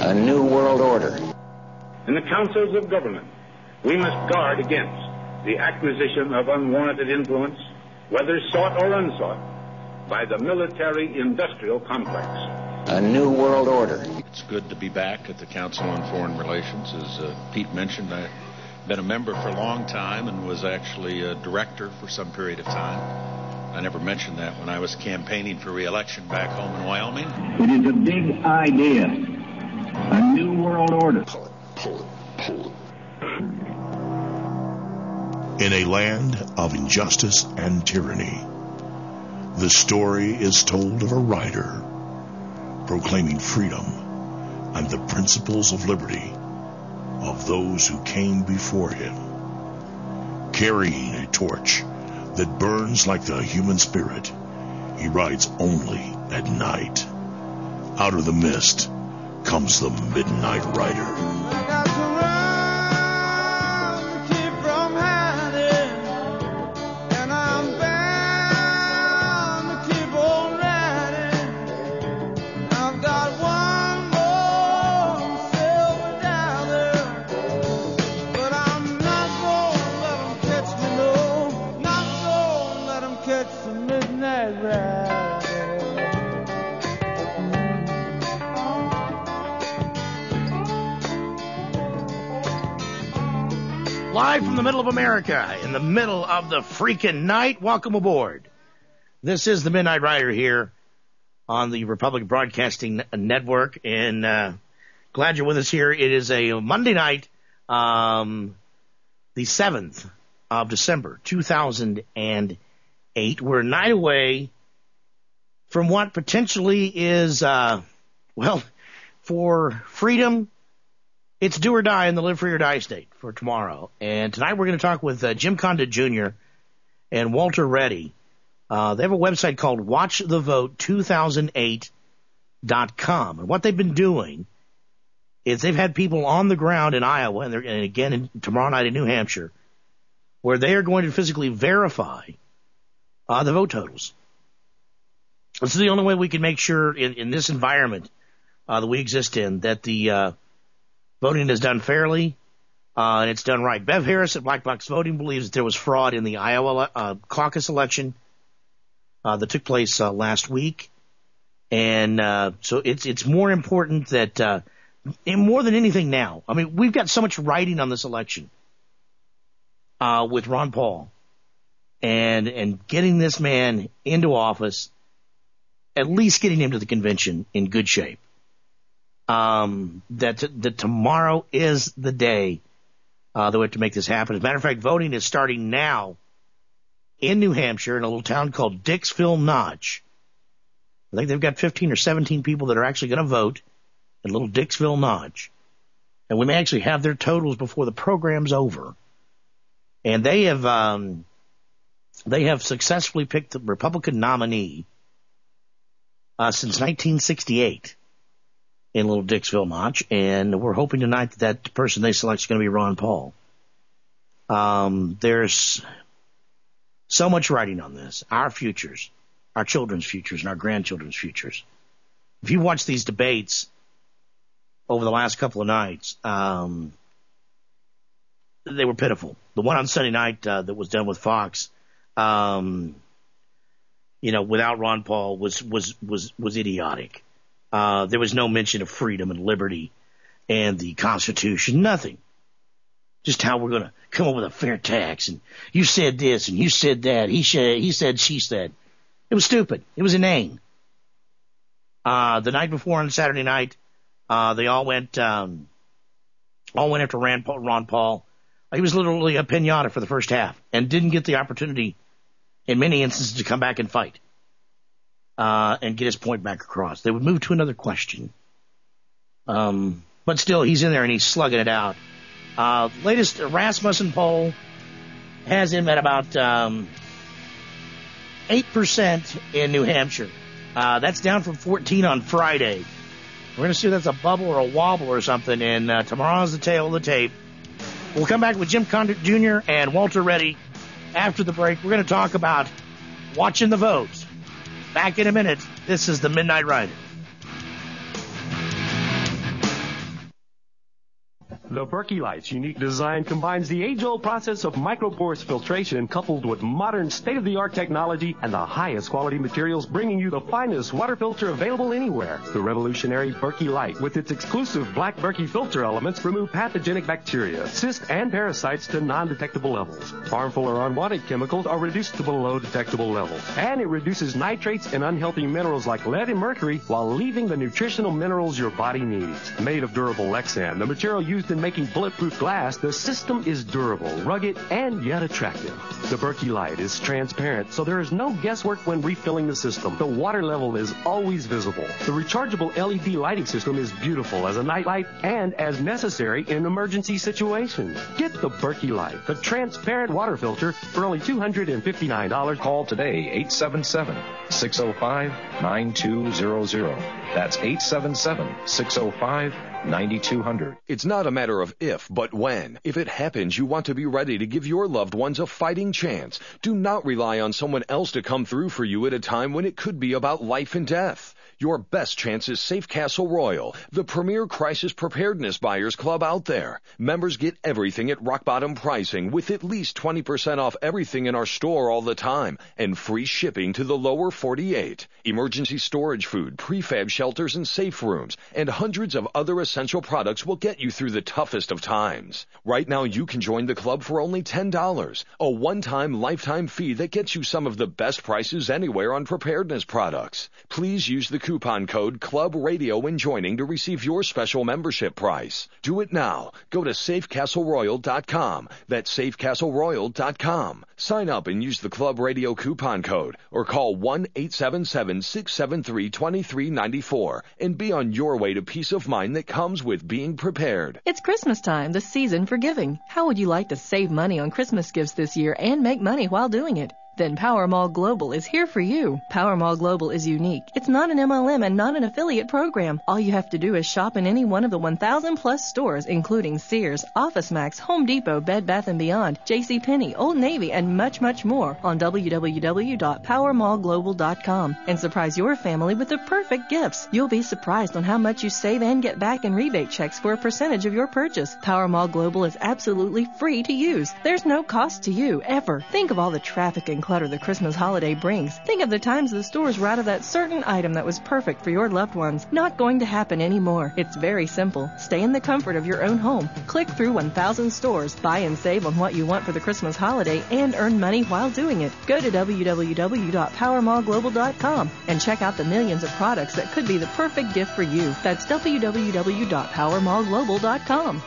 A new world order. In the councils of government, we must guard against the acquisition of unwarranted influence, whether sought or unsought, by the military-industrial complex. A new world order. It's good to be back at the Council on Foreign Relations. As Pete mentioned, I've been a member for a long time and was actually a director for some period of time. I never mentioned that when I was campaigning for re-election back home in Wyoming. It is a big idea. A new world order. Pull it. In a land of injustice and tyranny, the story is told of a rider proclaiming freedom and the principles of liberty of those who came before him, carrying a torch that burns like the human spirit. He rides only at night. Out of the mist comes the Midnight Rider. Live from the middle of America, in the middle of the freaking night. Welcome aboard. This is the Midnight Rider here on the Republic Broadcasting Network, and glad you're with us here. It is a Monday night, the 7th of December, 2008. We're a night away from what potentially is, for freedom. It's do or die in the live free or die state for tomorrow. And tonight we're going to talk with Jim Condit Jr. and Walter Reddy. They have a website called watchthevote2008.com. And what they've been doing is they've had people on the ground in Iowa and again tomorrow night in New Hampshire, where they are going to physically verify the vote totals. This is the only way we can make sure in this environment that we exist in that the voting is done fairly, and it's done right. Bev Harris at Black Box Voting believes that there was fraud in the Iowa caucus election that took place last week. And so it's more important that, more than anything now, I mean, we've got so much writing on this election with Ron Paul and getting this man into office, at least getting him to the convention in good shape. That tomorrow is the day that we have to make this happen. As a matter of fact, voting is starting now in New Hampshire in a little town called Dixville Notch. I think they've got 15 or 17 people that are actually going to vote in little Dixville Notch. And we may actually have their totals before the program's over. And they have successfully picked the Republican nominee since 1968. In little Dixville Notch, and we're hoping tonight that the person they select is going to be Ron Paul. There's so much writing on this. Our futures, our children's futures, and our grandchildren's futures. If you watch these debates over the last couple of nights, they were pitiful. The one on Sunday night that was done with Fox, without Ron Paul was idiotic. There was no mention of freedom and liberty and the Constitution, nothing. Just how we're going to come up with a fair tax, and you said this, and you said that, he said, she said. It was stupid. It was inane. The night before on Saturday night, they all went after Ron Paul. He was literally a pinata for the first half and didn't get the opportunity in many instances to come back and fight. And get his point back across. They would move to another question. But still, he's in there and he's slugging it out. Latest Rasmussen poll has him at about 8% in New Hampshire. That's down from 14 on Friday. We're going to see if that's a bubble or a wobble or something. And tomorrow's the tail of the tape. We'll come back with Jim Condit Jr. and Walter Reddy after the break. We're going to talk about watching the votes. Back in a minute. This is the Midnight Rider. The Berkey Light's unique design combines the age-old process of microporous filtration coupled with modern state-of-the-art technology and the highest quality materials, bringing you the finest water filter available anywhere. The revolutionary Berkey Light, with its exclusive black Berkey filter elements, remove pathogenic bacteria, cysts, and parasites to non-detectable levels. Harmful or unwanted chemicals are reduced to below detectable levels. And it reduces nitrates and unhealthy minerals like lead and mercury while leaving the nutritional minerals your body needs. Made of durable Lexan, the material used in making bulletproof glass, the system is durable, rugged, and yet attractive. The Berkey Light is transparent, so there is no guesswork when refilling the system. The water level is always visible. The rechargeable LED lighting system is beautiful as a night light and as necessary in emergency situations. Get the Berkey Light, the transparent water filter, for only $259. Call today, 877-605-9200. That's 877-605-9200. It's not a matter of if, but when. If it happens, you want to be ready to give your loved ones a fighting chance. Do not rely on someone else to come through for you at a time when it could be about life and death. Your best chance is Safe Castle Royal, the premier crisis preparedness buyers club out there. Members get everything at rock bottom pricing with at least 20% off everything in our store all the time and free shipping to the lower 48. Emergency storage food, prefab shelters and safe rooms, and hundreds of other essential products will get you through the toughest of times. Right now you can join the club for only $10, a one-time lifetime fee that gets you some of the best prices anywhere on preparedness products. Please use the coupon code Club Radio when joining to receive your special membership price. Do it now. Go to safecastleroyal.com. That's safecastleroyal.com. Sign up and use the Club Radio coupon code or call 1-877-673-2394 and be on your way to peace of mind that comes with being prepared. It's Christmas time, the season for giving. How would you like to save money on Christmas gifts this year and make money while doing it? Then Power Mall Global is here for you. Power Mall Global is unique. It's not an MLM and not an affiliate program. All you have to do is shop in any one of the 1,000 plus stores, including Sears, OfficeMax, Home Depot, Bed Bath & Beyond, JCPenney, Old Navy, and much, much more on www.powermallglobal.com and surprise your family with the perfect gifts. You'll be surprised on how much you save and get back in rebate checks for a percentage of your purchase. Power Mall Global is absolutely free to use. There's no cost to you, ever. Think of all the traffic and clutter the Christmas holiday brings. Think of the times the stores were out of that certain item that was perfect for your loved ones. Not going to happen anymore. It's very simple. Stay in the comfort of your own home. Click through 1,000 stores, buy and save on what you want for the Christmas holiday, and earn money while doing it. Go to www.powermallglobal.com and check out the millions of products that could be the perfect gift for you. That's www.powermallglobal.com.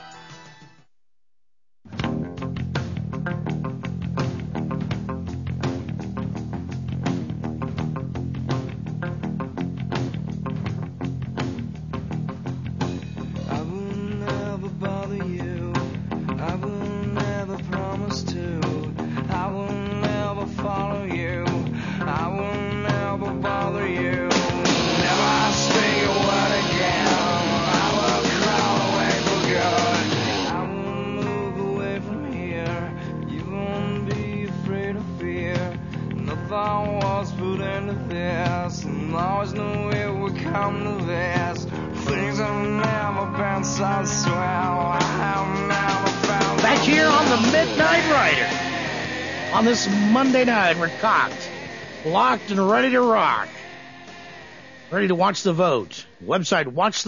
Back here on the Midnight Rider. On this Monday night, we're cocked, locked, and ready to rock. Ready to watch the vote. Website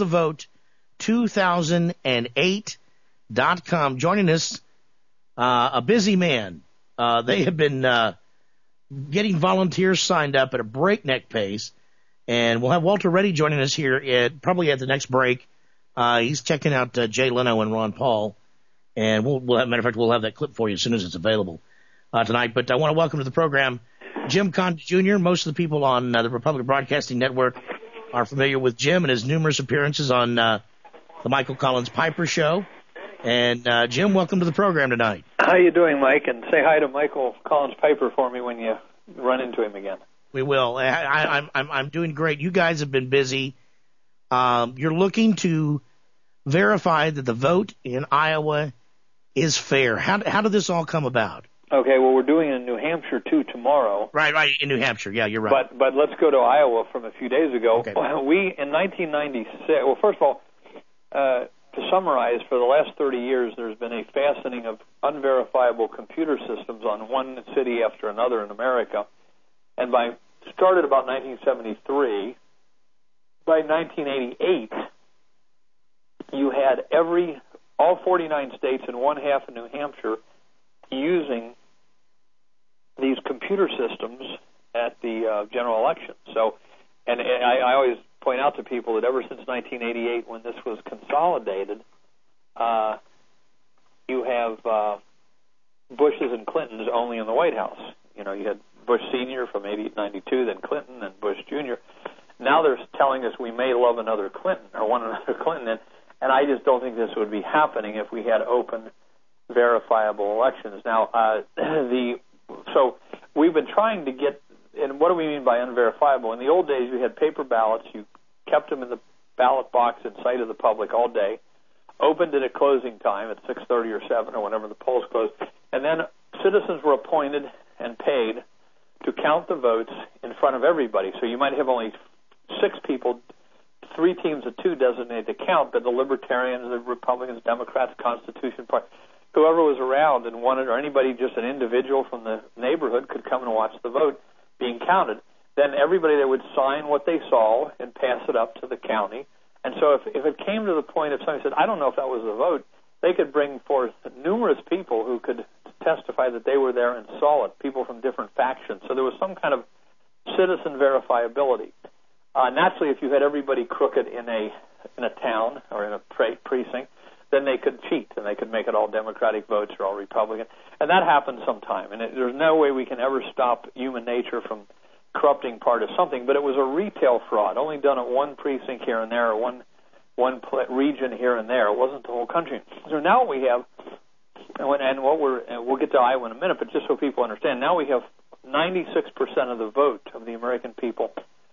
watchthevote2008.com. Joining us, a busy man. They have been getting volunteers signed up at a breakneck pace. And we'll have Walter Reddy joining us here probably at the next break. He's checking out Jay Leno and Ron Paul. And matter of fact, we'll have that clip for you as soon as it's available tonight. But I want to welcome to the program Jim Condit Jr. Most of the people on the Republic Broadcasting Network are familiar with Jim and his numerous appearances on the Michael Collins Piper Show. And Jim, welcome to the program tonight. How you doing, Mike? And say hi to Michael Collins Piper for me when you run into him again. We will. I'm doing great. You guys have been busy. You're looking to verify that the vote in Iowa is fair. How did this all come about? Okay, well, we're doing it in New Hampshire, too, tomorrow. Right, in New Hampshire. Yeah, you're right. But let's go to Iowa from a few days ago. Okay. We, in 1996, well, first of all, to summarize, for the last 30 years, there's been a fastening of unverifiable computer systems on one city after another in America. And started about 1973. By 1988, you had all 49 states and one half of New Hampshire using these computer systems at the general election. So, and I always point out to people that ever since 1988, when this was consolidated, you have Bushes and Clintons only in the White House. You had Bush Sr. from 92, then Clinton, then Bush Jr. Now they're telling us we may love another Clinton or want another Clinton, and I just don't think this would be happening if we had open, verifiable elections. Now, so we've been trying to get, and what do we mean by unverifiable? In the old days, you had paper ballots. You kept them in the ballot box in sight of the public all day, opened it at closing time at 6:30 or 7 or whenever the polls closed, and then citizens were appointed and paid to count the votes in front of everybody. So you might have only 6 people, 3 teams of 2 designated to count, but the Libertarians, the Republicans, Democrats, Constitution Party, whoever was around and wanted, or anybody, just an individual from the neighborhood, could come and watch the vote being counted. Then everybody there would sign what they saw and pass it up to the county. And so if it came to the point of somebody said, I don't know if that was a vote, they could bring forth numerous people who could testify that they were there and saw it, people from different factions. So there was some kind of citizen verifiability. Naturally, if you had everybody crooked in a town or in a precinct, then they could cheat and they could make it all Democratic votes or all Republican. And that happens sometime. And there's no way we can ever stop human nature from corrupting part of something. But it was a retail fraud, only done at one precinct here and there or one region here and there. It wasn't the whole country. So now what we have, and we'll get to Iowa in a minute, but just so people understand, now we have 96% of the vote of the American people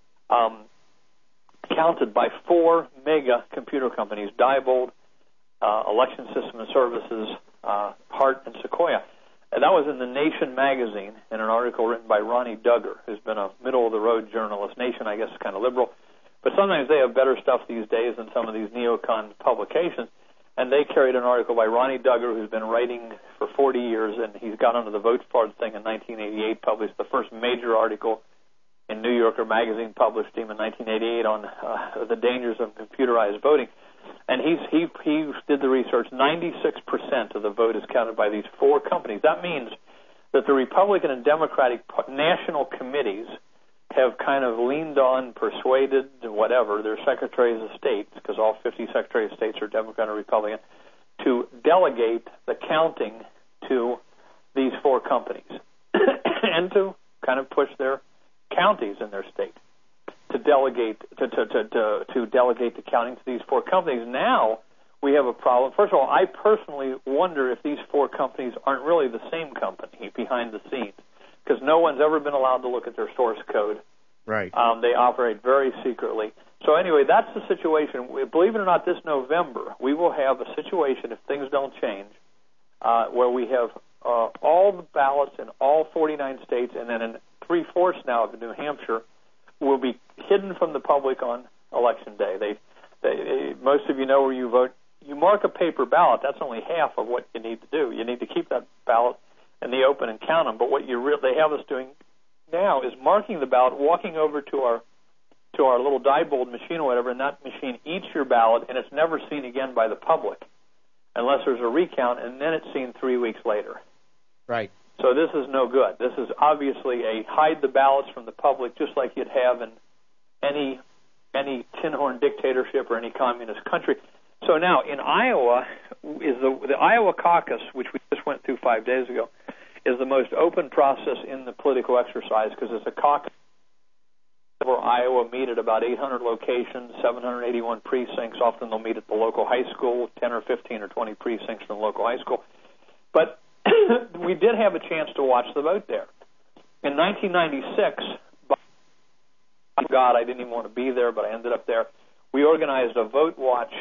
counted by 4 mega computer companies: Diebold, Election System and Services, Hart, and Sequoia. And that was in the Nation magazine in an article written by Ronnie Duggar, who's been a middle-of-the-road journalist. Nation, I guess, is kind of liberal. But sometimes they have better stuff these days than some of these neocon publications. And they carried an article by Ronnie Duggar, who's been writing for 40 years, and he's got onto the vote fraud thing in 1988, published the first major article in New Yorker magazine, published him in 1988 on the dangers of computerized voting. And he did the research. 96% of the vote is counted by these 4 companies. That means that the Republican and Democratic national committees have kind of leaned on, persuaded, whatever, their secretaries of state, because all 50 secretaries of states are Democrat or Republican, to delegate the counting to these 4 companies and to kind of push their counties in their state to delegate to delegate the counting to these 4 companies. Now we have a problem. First of all, I personally wonder if these 4 companies aren't really the same company behind the scenes, because no one's ever been allowed to look at their source code. Right. They operate very secretly. So anyway, that's the situation. Believe it or not, this November we will have a situation, if things don't change, where we have all the ballots in all 49 states, and then in 3/4 now of New Hampshire will be hidden from the public on Election Day. Most of you know where you vote. You mark a paper ballot. That's only half of what you need to do. You need to keep that ballot in the open and count them. But what they have us doing now is marking the ballot, walking over to our little Diebold machine or whatever, and that machine eats your ballot, and it's never seen again by the public unless there's a recount, and then it's seen 3 weeks later. Right. So this is no good. This is obviously a hide the ballots from the public, just like you'd have in any tin horn dictatorship or any communist country. So now in Iowa, is the Iowa caucus, which we just went through 5 days ago, is the most open process in the political exercise, because it's a caucus where Iowa meet at about 800 locations, 781 precincts. Often they'll meet at the local high school, 10 or 15 or 20 precincts from the local high school. But we did have a chance to watch the vote there. In 1996, God, I didn't even want to be there, but I ended up there. We organized a vote watch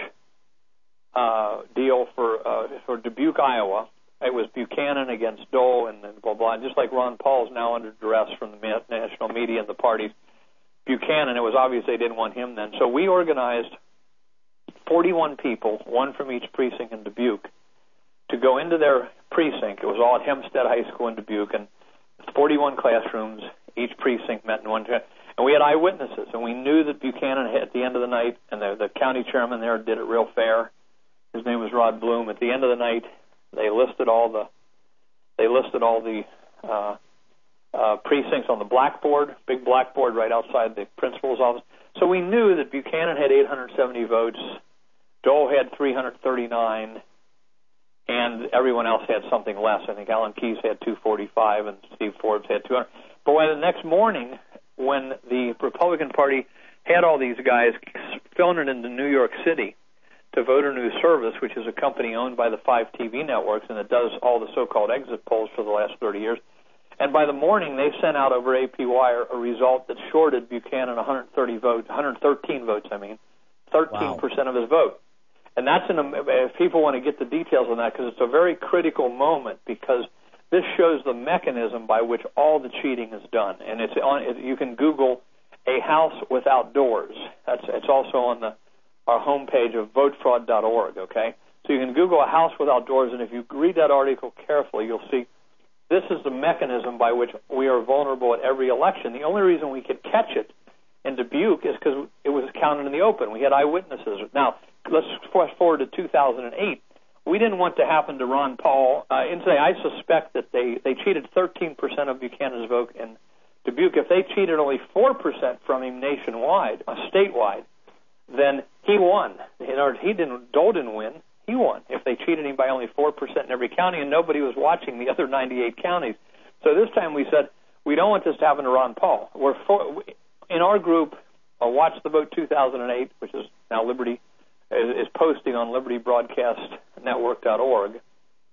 deal for Dubuque, Iowa. It was Buchanan against Dole and blah, blah. Just like Ron Paul's now under duress from the national media and the parties. Buchanan, it was obvious they didn't want him then. So we organized 41 people, one from each precinct in Dubuque, to go into their precinct. It was all at Hempstead High School in Dubuque, and 41 classrooms. Each precinct met in one. And we had eyewitnesses, and we knew that Buchanan had, at the end of the night, and the county chairman there did it real fair. His name was Rod Bloom. At the end of the night, they listed all the precincts on the blackboard, big blackboard right outside the principal's office. So we knew that Buchanan had 870 votes, Dole had 339, and everyone else had something less. I think Alan Keyes had 245, and Steve Forbes had 200. But when the next morning, when the Republican Party had all these guys filling it into New York City to Voter News Service, which is a company owned by the 5 TV networks, and it does all the so-called exit polls for the last 30 years. And by the morning, they sent out over AP Wire a result that shorted Buchanan 113 votes, 13% of his vote. And that's if people want to get the details on that, because it's a very critical moment, because this shows the mechanism by which all the cheating is done. And you can Google a house without doors. It's also on our homepage of votefraud.org, okay? So you can Google a house without doors, and if you read that article carefully, you'll see this is the mechanism by which we are vulnerable at every election. The only reason we could catch it in Dubuque is because it was counted in the open. We had eyewitnesses. Now, let's fast forward to 2008. We didn't want to happen to Ron Paul. I suspect that they cheated 13% of Buchanan's vote in Dubuque. If they cheated only 4% from him nationwide, statewide, then he won. Dole didn't win. He won. If they cheated him by only 4% in every county, and nobody was watching the other 98 counties. So this time we said, we don't want this to happen to Ron Paul. In our group, Watch the Vote 2008, which is now Liberty, is posting on libertybroadcastnetwork.org.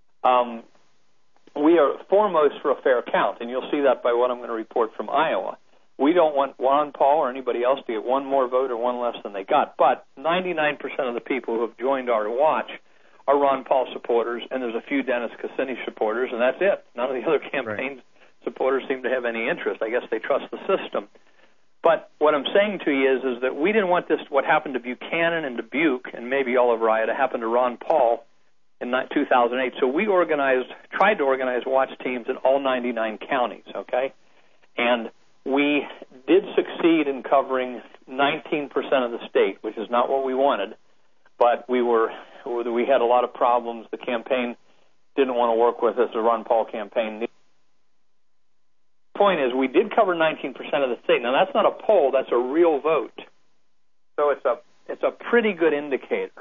We are foremost for a fair count, and you'll see that by what I'm going to report from Iowa. We don't want Ron Paul or anybody else to get one more vote or one less than they got, but 99% of the people who have joined our watch are Ron Paul supporters, and there's a few Dennis Kucinich supporters, and that's it. None of the other campaign supporters seem to have any interest. I guess they trust the system. But what I'm saying to you is that we didn't want this, what happened to Buchanan and Dubuque and maybe Oliver Aya, to happen to Ron Paul in 2008. So we tried to organize watch teams in all 99 counties, okay? And we did succeed in covering 19% of the state, which is not what we wanted, but we had a lot of problems. The campaign didn't want to work with us, the Ron Paul campaign. The point is, we did cover 19% of the state. Now, that's not a poll, that's a real vote. So it's a pretty good indicator,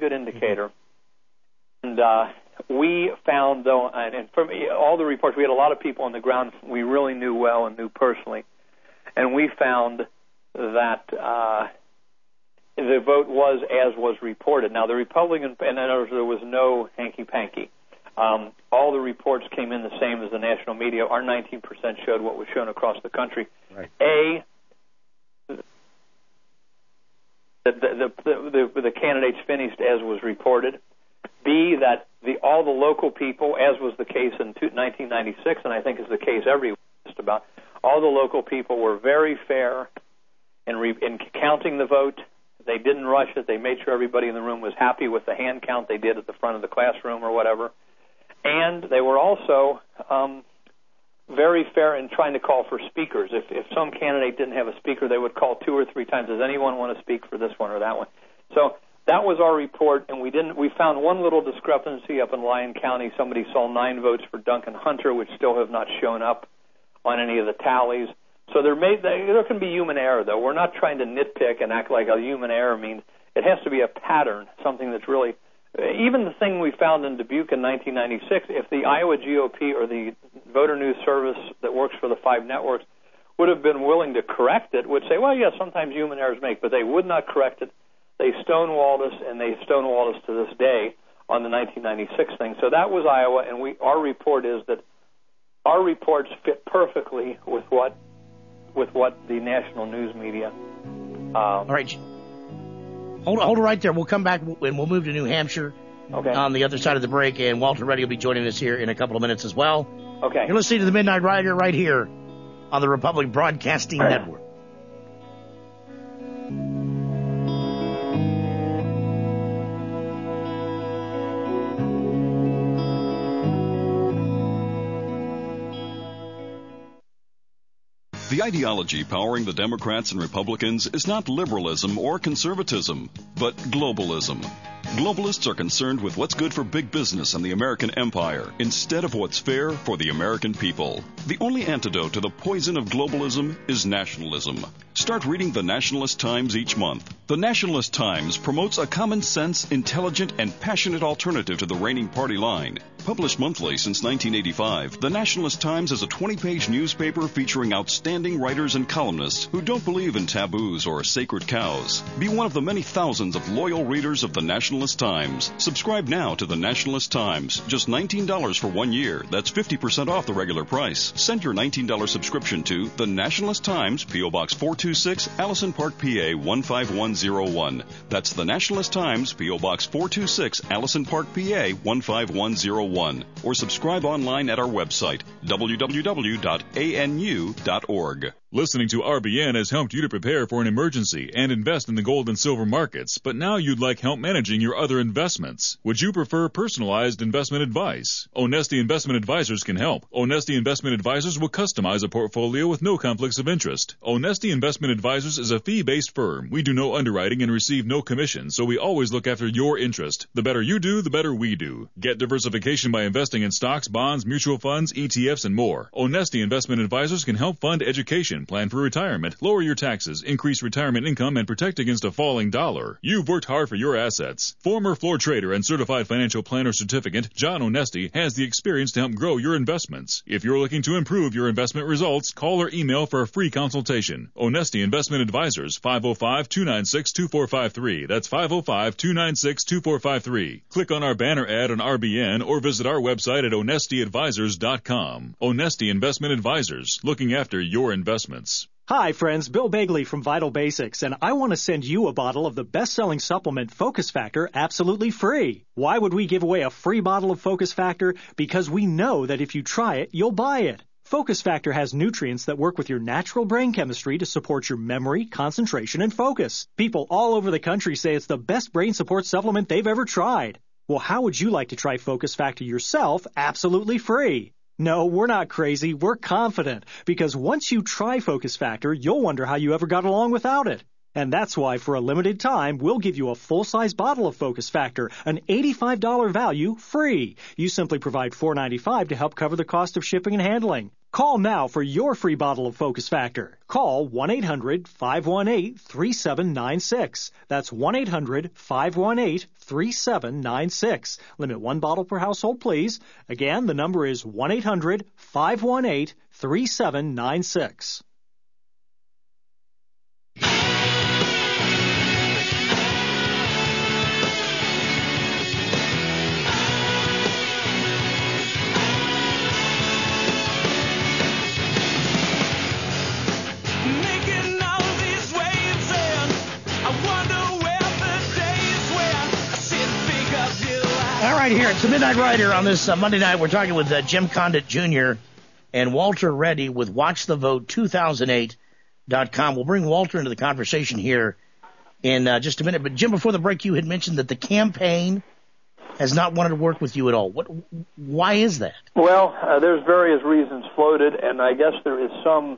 And we found, though, and from all the reports, we had a lot of people on the ground we really knew well and knew personally, and we found that the vote was as was reported. Now, the Republican, and there was no hanky-panky. All the reports came in the same as the national media. Our 19% showed what was shown across the country. Right. The candidates finished as was reported. B, that all the local people, as was the case in 1996, and I think is the case everywhere, just about, all the local people were very fair in counting the vote. They didn't rush it. They made sure everybody in the room was happy with the hand count they did at the front of the classroom or whatever. And they were also very fair in trying to call for speakers. If some candidate didn't have a speaker, they would call 2 or 3 times. Does anyone want to speak for this one or that one? So that was our report, and we found one little discrepancy up in Lyon County. Somebody saw 9 votes for Duncan Hunter, which still have not shown up on any of the tallies. So there can be human error, though. We're not trying to nitpick and act like a human error means. It has to be a pattern, something that's really, even the thing we found in Dubuque in 1996, if the Iowa GOP or the Voter News Service that works for the 5 networks would have been willing to correct it, would say, well, yeah, sometimes human errors make, but they would not correct it. They stonewalled us, and they stonewalled us to this day on the 1996 thing. So that was Iowa, and our report is that our reports fit perfectly with what the national news media. All right. Hold it right there. We'll come back, and we'll move to New Hampshire on the other side of the break, and Walter Reddy will be joining us here in a couple of minutes as well. Okay. You're listening to the Midnight Rider right here on the Republic Broadcasting Network. The ideology powering the Democrats and Republicans is not liberalism or conservatism, but globalism. Globalists are concerned with what's good for big business and the American empire instead of what's fair for the American people. The only antidote to the poison of globalism is nationalism. Start reading the Nationalist Times each month. The Nationalist Times promotes a common sense, intelligent, and passionate alternative to the reigning party line. Published monthly since 1985, the Nationalist Times is a 20-page newspaper featuring outstanding writers and columnists who don't believe in taboos or sacred cows. Be one of the many thousands of loyal readers of the Nationalist Times. Subscribe now to the Nationalist Times. Just $19 for 1 year. That's 50% off the regular price. Send your $19 subscription to the Nationalist Times, P.O. Box 426, Allison Park, PA 15101. That's the Nationalist Times, P.O. Box 426, Allison Park, PA 15101. Or subscribe online at our website, www.anu.org. Listening to RBN has helped you to prepare for an emergency and invest in the gold and silver markets, but now you'd like help managing your other investments. Would you prefer personalized investment advice? Onesti Investment Advisors can help. Onesti Investment Advisors will customize a portfolio with no conflicts of interest. Onesti Investment Advisors is a fee-based firm. We do no underwriting and receive no commission, so we always look after your interest. The better you do, the better we do. Get diversification by investing in stocks, bonds, mutual funds, ETFs, and more. Onesti Investment Advisors can help fund education, plan for retirement, lower your taxes, increase retirement income, and protect against a falling dollar. You've worked hard for your assets. Former floor trader and certified financial planner certificate, John Onesti, has the experience to help grow your investments. If you're looking to improve your investment results, call or email for a free consultation. Onesti Investment Advisors, 505-296-2453. That's 505-296-2453. Click on our banner ad on RBN or visit our website at onestiadvisors.com. Onesti Investment Advisors, looking after your investments. Hi friends, Bill Bagley from Vital Basics, and I want to send you a bottle of the best-selling supplement Focus Factor absolutely free. Why would we give away a free bottle of Focus Factor? Because we know that if you try it, you'll buy it. Focus Factor has nutrients that work with your natural brain chemistry to support your memory, concentration, and focus. People all over the country say it's the best brain support supplement they've ever tried. Well, how would you like to try Focus Factor yourself absolutely free? No, we're not crazy. We're confident. Because once you try Focus Factor, you'll wonder how you ever got along without it. And that's why, for a limited time, we'll give you a full-size bottle of Focus Factor, an $85 value, free. You simply provide $4.95 to help cover the cost of shipping and handling. Call now for your free bottle of Focus Factor. Call 1-800-518-3796. That's 1-800-518-3796. Limit one bottle per household, please. Again, the number is 1-800-518-3796. All right, here it's the Midnight Rider on this Monday night. We're talking with Jim Condit Jr. and Walter Reddy with WatchTheVote2008.com. We'll bring Walter into the conversation here in just a minute. But, Jim, before the break, you had mentioned that the campaign has not wanted to work with you at all. Why is that? Well, there's various reasons floated, and I guess there's some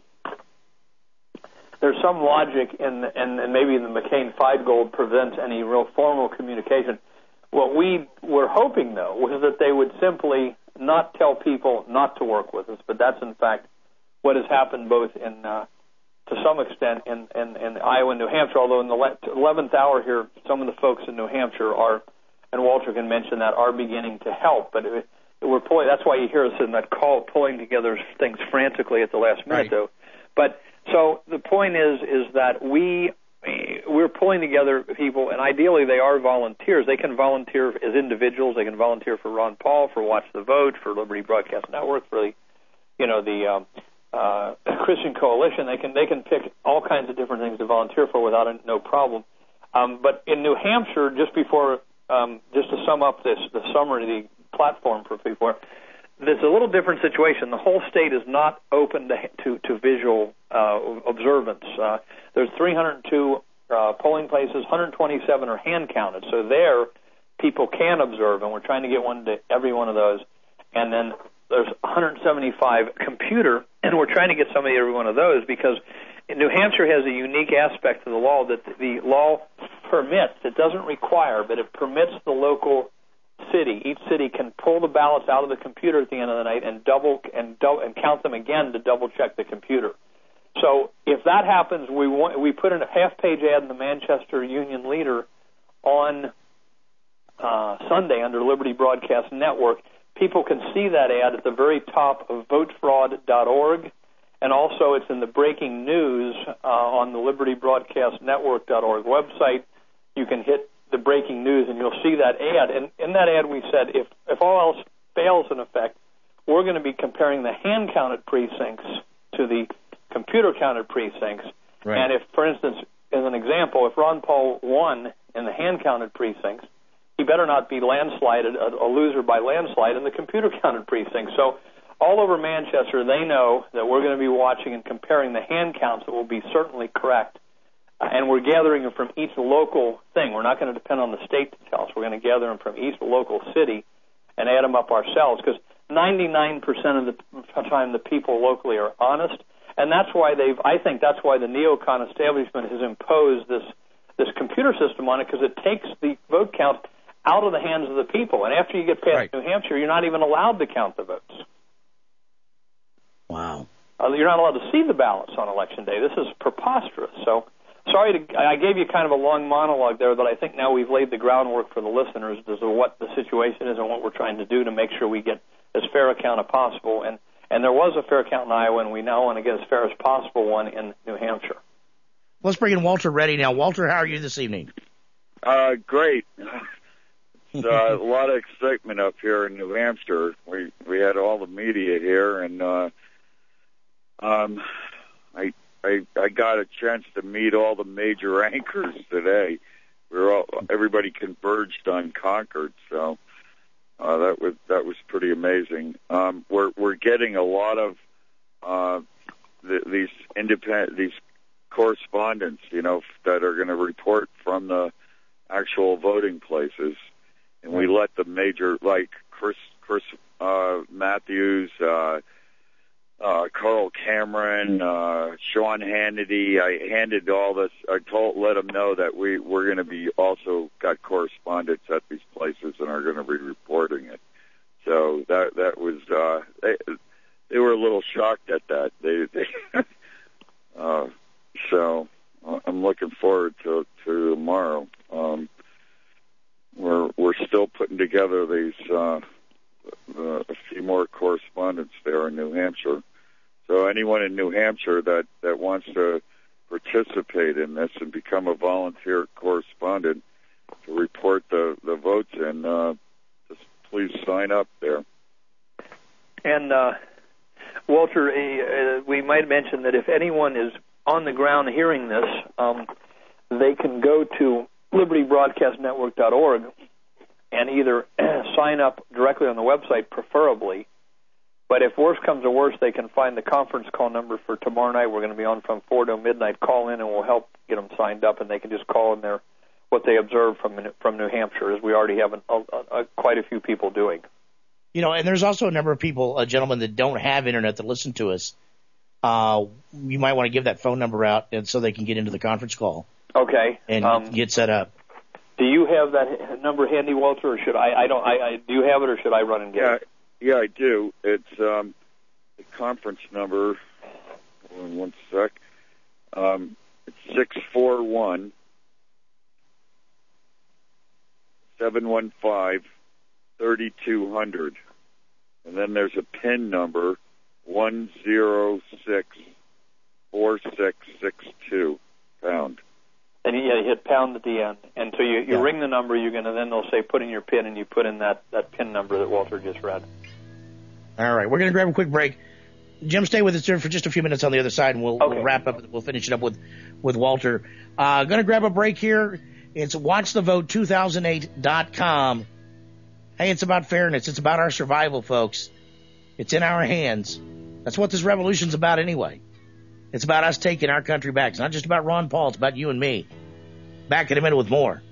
logic in, and maybe the McCain-Feingold prevents any real formal communication. What we were hoping, though, was that they would simply not tell people not to work with us, but that's, in fact, what has happened both in, to some extent, in Iowa and New Hampshire, although in the 11th hour here, some of the folks in New Hampshire are, and Walter can mention that, are beginning to help. But we're pulling, that's why you hear us in that call pulling together things frantically at the last minute, though. But so the point is that we're pulling together people, and ideally they are volunteers. They can volunteer as individuals. They can volunteer for Ron Paul, for Watch the Vote, for Liberty Broadcast Network, for the Christian Coalition. They can pick all kinds of different things to volunteer for without no problem. But in New Hampshire, just to sum up the summary, the platform for people, there's a little different situation. The whole state is not open to visual observance. There's 302 polling places, 127 are hand counted. So there, people can observe, and we're trying to get one to every one of those. And then there's 175 computer, and we're trying to get every one of those because New Hampshire has a unique aspect to the law that the law permits. It doesn't require, but it permits the local city. Each city can pull the ballots out of the computer at the end of the night and count them again to double check the computer. So if that happens, we put in a half-page ad in the Manchester Union Leader on Sunday under Liberty Broadcast Network. People can see that ad at the very top of votefraud.org, and also it's in the breaking news on the libertybroadcastnetwork.org website. You can hit the breaking news, and you'll see that ad. And in that ad, we said if all else fails in effect, we're going to be comparing the hand-counted precincts to the computer-counted precincts. Right. And if, for instance, as an example, if Ron Paul won in the hand-counted precincts, he better not be landslided, a loser by landslide in the computer-counted precincts. So all over Manchester, they know that we're going to be watching and comparing the hand counts that will be certainly correct. And we're gathering them from each local thing. We're not going to depend on the state to tell us. We're going to gather them from each local city and add them up ourselves, because 99% of the time the people locally are honest. And that's why I think that's why the neocon establishment has imposed this computer system on it, because it takes the vote count out of the hands of the people. And after you get past New Hampshire, you're not even allowed to count the votes. Wow. You're not allowed to see the ballots on Election Day. This is preposterous. So I gave you kind of a long monologue there, but I think now we've laid the groundwork for the listeners as to what the situation is and what we're trying to do to make sure we get as fair a count as possible. And there was a fair count in Iowa, and we now want to get as fair as possible one in New Hampshire. Let's bring in Walter Reddy now. Walter, how are you this evening? Great. It's a lot of excitement up here in New Hampshire. We had all the media here, and I got a chance to meet all the major anchors today. Everybody converged on Concord, so that was pretty amazing. We're getting a lot of these correspondents, that are going to report from the actual voting places, and we let the major, like Chris Matthews, Carl Cameron, Sean Hannity. I handed all this. Let them know that we're going to be also got correspondents at these places and are going to be reporting it. So that was they were a little shocked at that. So I'm looking forward to tomorrow. We're still putting together these a few more correspondents there in New Hampshire. So anyone in New Hampshire that wants to participate in this and become a volunteer correspondent to report the votes in, just please sign up there. And Walter, we might mention that if anyone is on the ground hearing this, they can go to libertybroadcastnetwork.org and either sign up directly on the website, preferably. But if worse comes to worse, they can find the conference call number for tomorrow night. We're going to be on from 4 to midnight. Call in, and we'll help get them signed up, and they can just call in what they observed from New Hampshire, as we already have quite a few people doing. And there's also a number of people, gentlemen, that don't have internet that listen to us. You might want to give that phone number out, and so they can get into the conference call. Okay. And get set up. Do you have that number handy, Walter, or should I do you have it, or should I run and get it? Yeah, I do. It's the conference number. Hold on one sec. It's 641-715-3200. And then there's a PIN number, 1064662, pound. And you hit pound at the end. And so you ring the number, then they'll say put in your PIN, and you put in that PIN number that Walter just read. All right, we're going to grab a quick break. Jim, stay with us for just a few minutes on the other side, and we'll wrap up. We'll finish it up with Walter. Going to grab a break here. It's WatchTheVote2008.com. Hey, it's about fairness. It's about our survival, folks. It's in our hands. That's what this revolution's about anyway. It's about us taking our country back. It's not just about Ron Paul. It's about you and me. Back in a minute with more.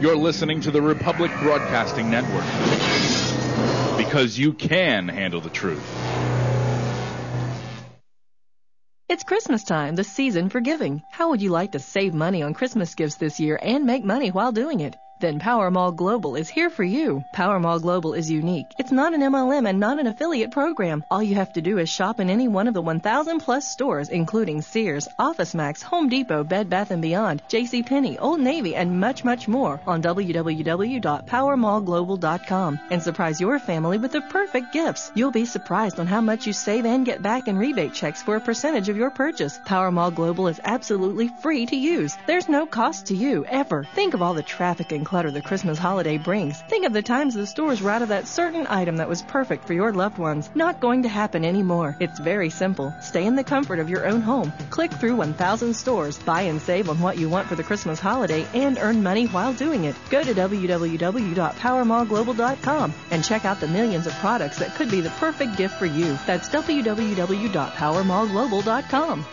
You're listening to the Republic Broadcasting Network, because you can handle the truth. It's Christmas time, the season for giving. How would you like to save money on Christmas gifts this year and make money while doing it? Then Powermall Global is here for you. Powermall Global is unique. It's not an MLM and not an affiliate program. All you have to do is shop in any one of the 1,000 plus stores, including Sears, OfficeMax, Home Depot, Bed Bath & Beyond, JCPenney, Old Navy, and much, much more on www.powermallglobal.com and surprise your family with the perfect gifts. You'll be surprised on how much you save and get back in rebate checks for a percentage of your purchase. Powermall Global is absolutely free to use. There's no cost to you, ever. Think of all the traffic and clutter the Christmas holiday brings. Think of the times the stores were out of that certain item that was perfect for your loved ones. Not going to happen anymore. It's very simple. Stay in the comfort of your own home. Click through 1,000 stores, buy and save on what you want for the Christmas holiday, and earn money while doing it. Go to www.powermallglobal.com and check out the millions of products that could be the perfect gift for you. That's www.powermallglobal.com.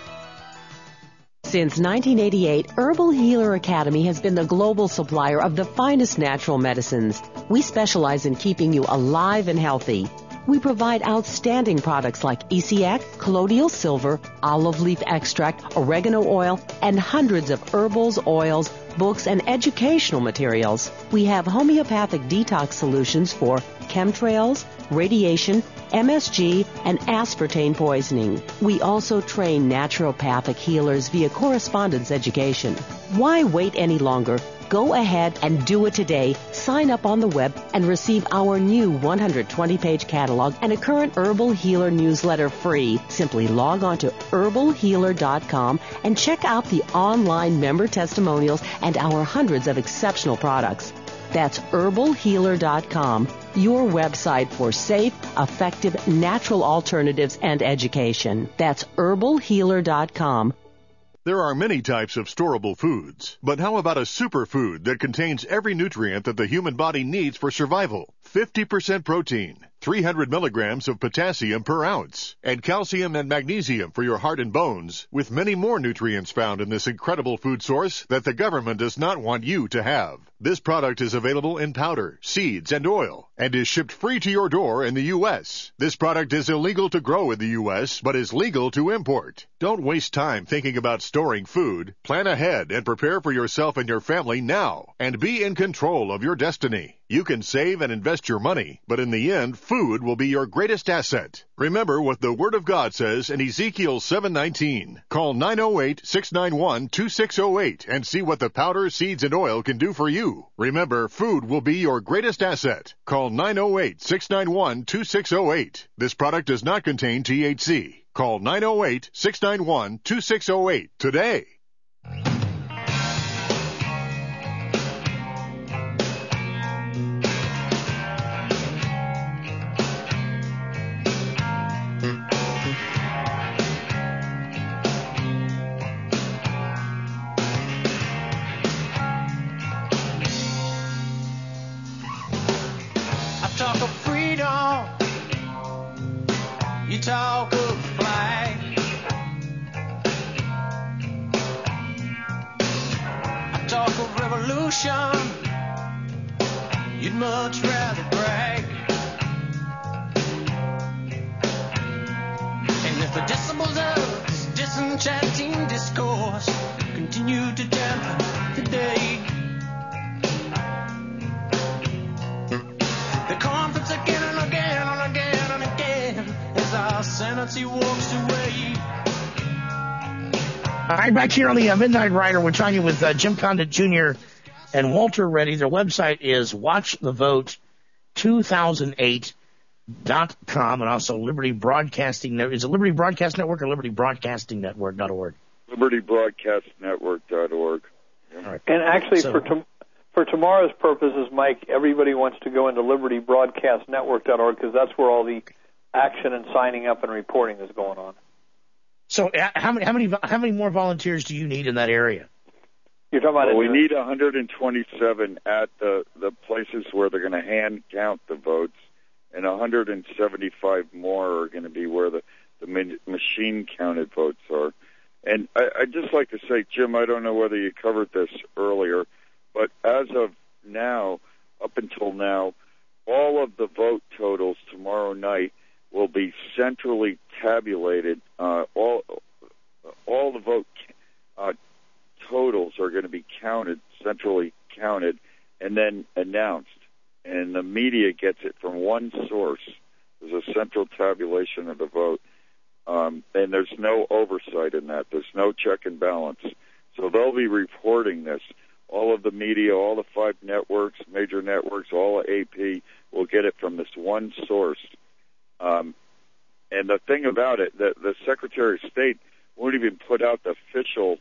Since 1988, Herbal Healer Academy has been the global supplier of the finest natural medicines. We specialize in keeping you alive and healthy. We provide outstanding products like ECX, colloidal silver, olive leaf extract, oregano oil, and hundreds of herbals, oils, books, and educational materials. We have homeopathic detox solutions for chemtrails, radiation, MSG, and aspartame poisoning. We also train naturopathic healers via correspondence education. Why wait any longer? Go ahead and do it today. Sign up on the web and receive our new 120-page catalog and a current Herbal Healer newsletter free. Simply log on to herbalhealer.com and check out the online member testimonials and our hundreds of exceptional products. That's herbalhealer.com, your website for safe, effective, natural alternatives and education. That's herbalhealer.com. There are many types of storable foods, but how about a superfood that contains every nutrient that the human body needs for survival? 50% protein, 300 milligrams of potassium per ounce, and calcium and magnesium for your heart and bones, with many more nutrients found in this incredible food source that the government does not want you to have. This product is available in powder, seeds, and oil, and is shipped free to your door in the U.S. This product is illegal to grow in the U.S., but is legal to import. Don't waste time thinking about storing food. Plan ahead and prepare for yourself and your family now, and be in control of your destiny. You can save and invest your money, but in the end, food will be your greatest asset. Remember what the Word of God says in Ezekiel 7:19. Call 908-691-2608 and see what the powder, seeds, and oil can do for you. Remember, food will be your greatest asset. Call 908-691-2608. This product does not contain THC. Call 908-691-2608 today. You talk of flag. I talk of revolution. You'd much rather brag. And if the decibels of this disenchanting discourse continue to dampen today, the conference again and again and again and again as our sanity walks away. All right, back here on the Midnight Rider, we're talking with Jim Condit Jr. and Walter Reddy. Their website is watchthevote2008.com and also Liberty Broadcasting Network. Is it Liberty Broadcast Network or LibertyBroadcastingNetwork.org? LibertyBroadcastNetwork.org. All right. And actually, for tomorrow's purposes, Mike, everybody wants to go into LibertyBroadcastNetwork.org because that's where all the action and signing up and reporting is going on. So how many more volunteers do you need in that area? You're talking about we need 127 at the places where they're going to hand count the votes, and 175 more are going to be where the machine counted votes are. And I'd just like to say, Jim, I don't know whether you covered this earlier, but as of now, up until now, all of the vote totals tomorrow night will be centrally tabulated. All the vote totals are going to be counted, centrally counted, and then announced. And the media gets it from one source. There's a central tabulation of the vote. And there's no oversight in that. There's no check and balance. So they'll be reporting this. All of the media, all the 5 networks, major networks, all of AP will get it from this one source. And the thing about it, the Secretary of State won't even put out the official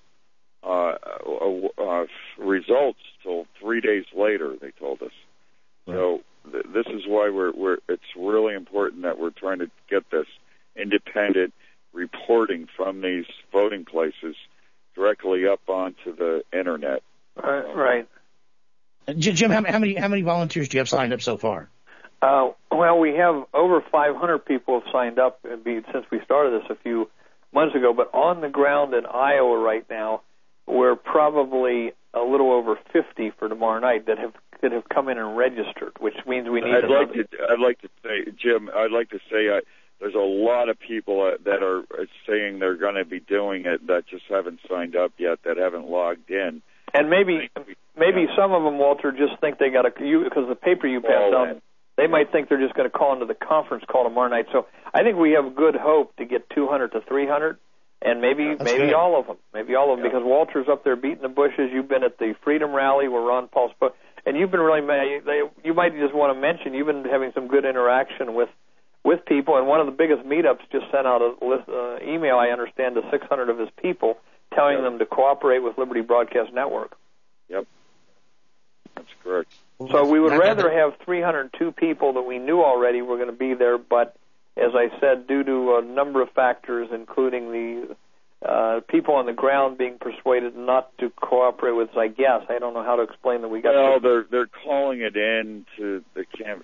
results till 3 days later, they told us. Right. So this is why it's really important that we're trying to get this independent reporting from these voting places directly up onto the internet. Right. Jim, how many volunteers do you have signed up so far? Well, we have over 500 people have signed up since we started this a few months ago. But on the ground in Iowa right now, we're probably a little over 50 for tomorrow night that have come in and registered, which means we need. I'd like to say, Jim. I'd like to say there's a lot of people that are saying they're going to be doing it that just haven't signed up yet, that haven't logged in. And maybe some of them, Walter, just think they got because the paper you passed out, they might think they're just going to call into the conference call tomorrow night. So I think we have good hope to get 200 to 300, and maybe all of them, because Walter's up there beating the bushes. You've been at the Freedom Rally where Ron Paul spoke, and you've been really. You might just want to mention you've been having some good interaction with people, and one of the biggest meetups just sent out a email, I understand, to 600 of his people, telling them to cooperate with Liberty Broadcast Network. Yep, that's correct. So we would rather have 302 people that we knew already were going to be there, but as I said, due to a number of factors, including the people on the ground being persuaded not to cooperate with us, I guess. I don't know how to explain that we got. Well, they're calling it in to the camp.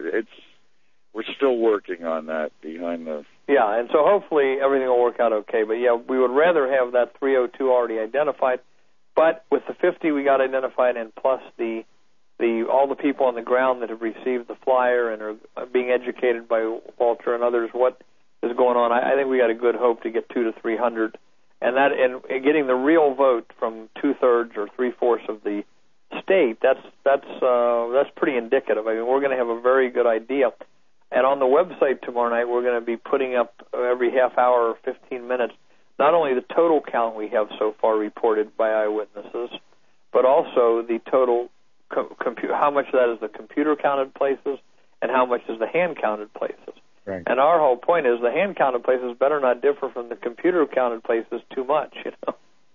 We're still working on that behind the. Yeah, and so hopefully everything will work out okay. But yeah, we would rather have that 302 already identified. But with the 50 we got identified, and plus all the people on the ground that have received the flyer and are being educated by Walter and others what is going on, I think we got a good hope to get 200 to 300, and getting the real vote from 2/3 or 3/4 of the state. That's pretty indicative. I mean, we're going to have a very good idea. And on the website tomorrow night, we're going to be putting up every half hour or 15 minutes not only the total count we have so far reported by eyewitnesses, but also the total how much of that is the computer-counted places and how much is the hand-counted places. Right. And our whole point is the hand-counted places better not differ from the computer-counted places too much, you know.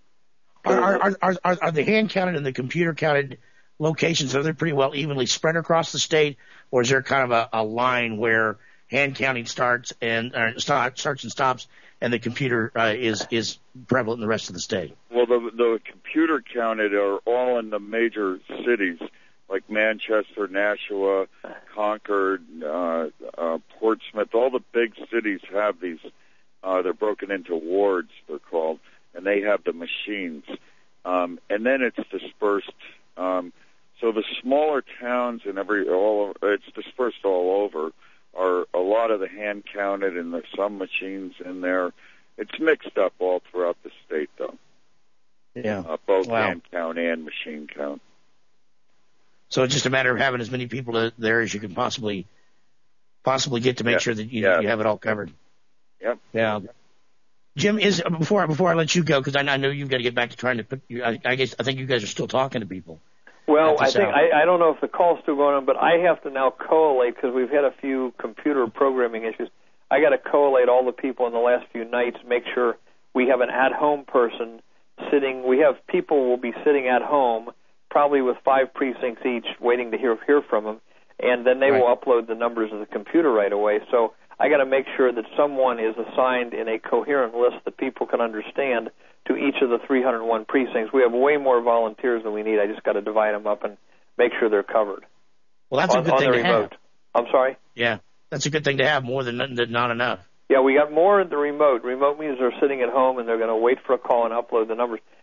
Are the hand-counted and the computer-counted locations, are they pretty well evenly spread across the state, or is there kind of a line where hand counting starts and stops, and the computer is prevalent in the rest of the state? Well, the computer counted are all in the major cities like Manchester, Nashua, Concord, Portsmouth. All the big cities have these. They're broken into wards, they're called, and they have the machines. And then it's dispersed. So the smaller towns and it's dispersed all over. Are a lot of the hand counted, and there's some machines in there. It's mixed up all throughout the state, though. Yeah, both hand count and machine count. So it's just a matter of having as many people there as you can possibly get to make sure that you have it all covered. Yep. Yeah. Jim, before I let you go, because I know you've got to get back to trying to put. I think you guys are still talking to people. Well, I think I don't know if the call's still going on, but I have to now collate because we've had a few computer programming issues. I got to collate all the people in the last few nights, make sure we have an at-home person sitting. We have people will be sitting at home, probably with 5 precincts each, waiting to hear from them, and then they will upload the numbers of the computer right away. So I got to make sure that someone is assigned in a coherent list that people can understand to each of the 301 precincts. We have way more volunteers than we need. I just got to divide them up and make sure they're covered. Well, that's a good thing to have. I'm sorry? Yeah, that's a good thing to have, more than not enough. Yeah, we got more in the remote. Remote means they're sitting at home and they're going to wait for a call and upload the numbers.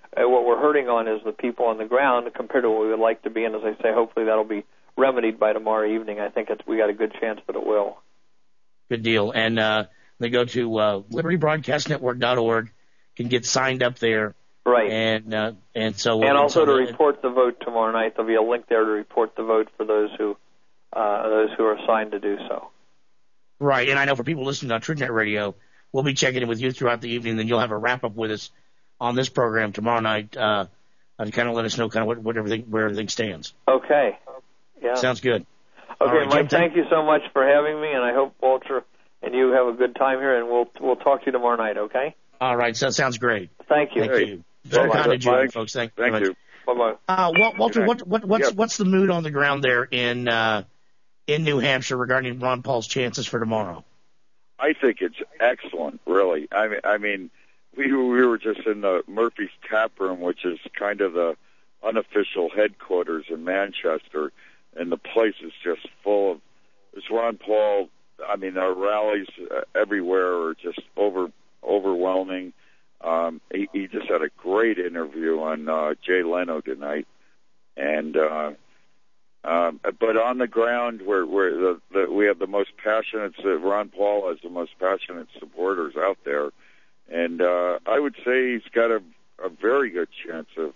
what we're hurting on is the people on the ground compared to what we would like to be. And as I say, hopefully that'll be remedied by tomorrow evening. I think we got a good chance that it will. Good deal. And they go to libertybroadcastnetwork.org, can get signed up there. Right. And also to report the vote tomorrow night. There'll be a link there to report the vote for those who are assigned to do so. Right. And I know for people listening on TruthNet Radio, we'll be checking in with you throughout the evening. Then you'll have a wrap up with us on this program tomorrow night to kind of let us know kind of where everything stands. Okay. Yeah. Sounds good. Okay, right, Mike. Thank you so much for having me, and I hope Walter and you have a good time here. And we'll talk to you tomorrow night. Okay. All right. So that sounds great. Thank you. Thank you. So kind of you, folks. Thank you. Bye-bye. Walter, what's the mood on the ground there in New Hampshire regarding Ron Paul's chances for tomorrow? I think it's excellent, really. I mean, we were just in the Murphy's Tap Room, which is kind of the unofficial headquarters in Manchester, and the place is just full of this Ron Paul. I mean, our rallies everywhere are just overwhelming. He just had a great interview on Jay Leno tonight, and but on the ground where we have the most passionate, Ron Paul has the most passionate supporters out there, and I would say he's got a very good chance of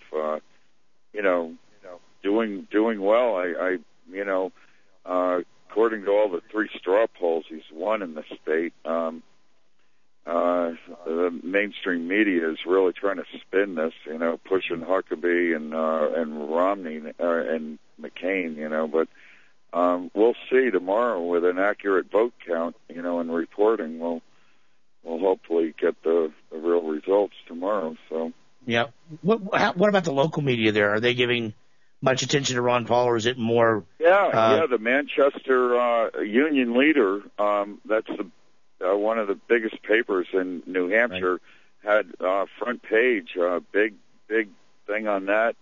doing well. According to all the 3 straw polls, he's won in the state. The mainstream media is really trying to spin this, pushing Huckabee and Romney and McCain, but we'll see tomorrow with an accurate vote count, and reporting. We'll hopefully get the real results tomorrow. So yeah, what about the local media there? Are they giving much attention to Ron Paul, or is it more? The Manchester Union Leader. That's one of the biggest papers in New Hampshire. Had front page, big thing on that.